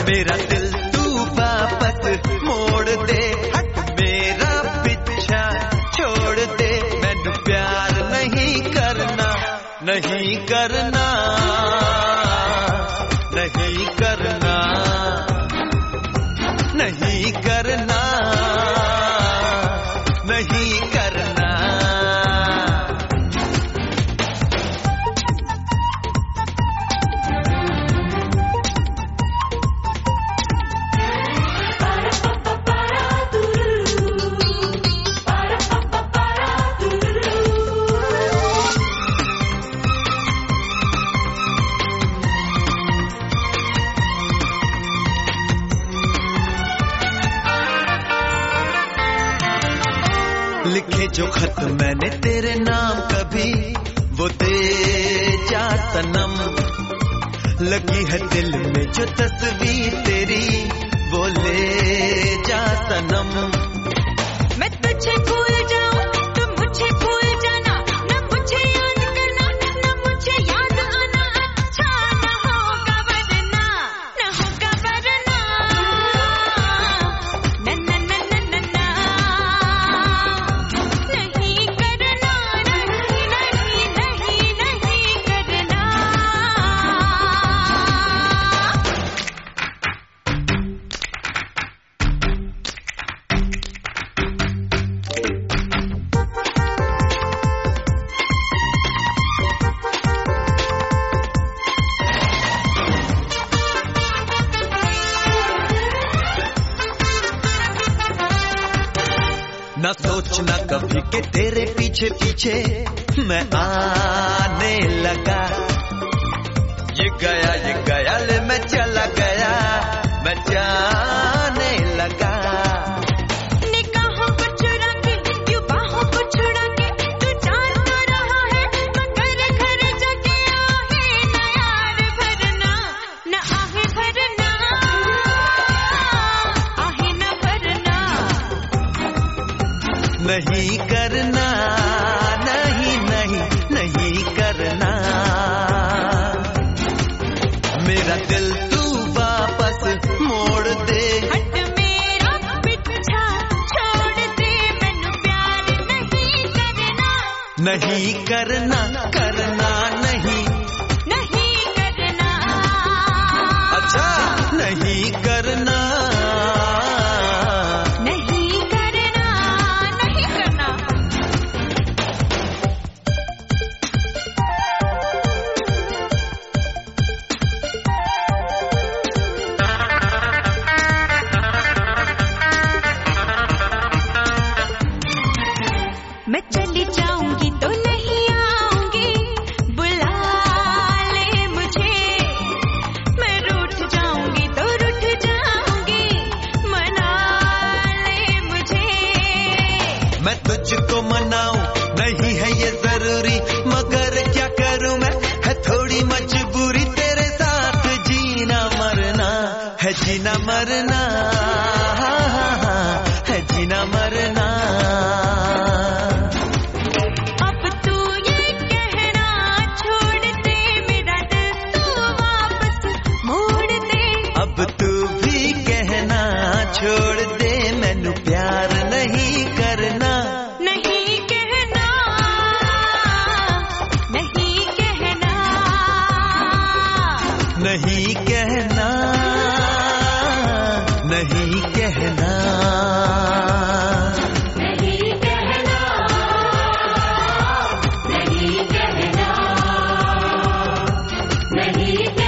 मेरा दिल तू वापस मोड़ दे, हट मेरा पीछा छोड़ दे। मैनू प्यार नहीं करना, नहीं करना, नहीं करना, नहीं करना, नहीं करना। लिखे जो खत मैंने तेरे नाम कभी वो दे जा सनम। लगी है दिल में जो तस्वीर तेरी वो ले जा सनम। मैं तुझे भूल जाऊं तुम मुझे भूल जाना, न मुझे याद करना न मुझे याद आना। अच्छा न होगा वरना, न होगा वरना, न न न न न न। नहीं करना, नहीं नहीं नहीं नहीं करना। न सोचना कभी कि तेरे पीछे पीछे मैं आने लगा। ये गया ले मैं चला गया, मैं जाने लगा। निगाहों को चुरा के यूं बाहों को छुड़ा के तू जान तो रहा है, मगर घर जाके आहे न यार भरना, न आहे भरना, आहे न भरना। नहीं करना, नहीं नहीं नहीं करना। मेरा दिल तू वापस मोड़ दे, हट मेरा पीछा छोड़ दे। मैनू प्यार नहीं करना, नहीं करना, करना नहीं, नहीं करना। अच्छा नहीं करना। नहीं करना, नहीं करना। मैं चली जाऊंगी तो नहीं आऊंगी, बुला ले मुझे। मैं रूठ जाऊंगी तो रूठ जाऊंगी, मना ले मुझे। मैं तुझको मनाऊं नहीं है ये जरूरी, मगर क्या करूं मैं, है थोड़ी मजबूरी। तेरे साथ जीना मरना है, जीना मरना है, जीना मरना। अब तू ये कहना छोड़ दे, मेरा दिल तू वापस मोड़ दे। अब तू भी कहना छोड़ दे, मैनू प्यार नहीं करना। नहीं कहना, नहीं कहना, नहीं कहना, नहीं कहना। नहीं कहना, नहीं कहना, नहीं कहना।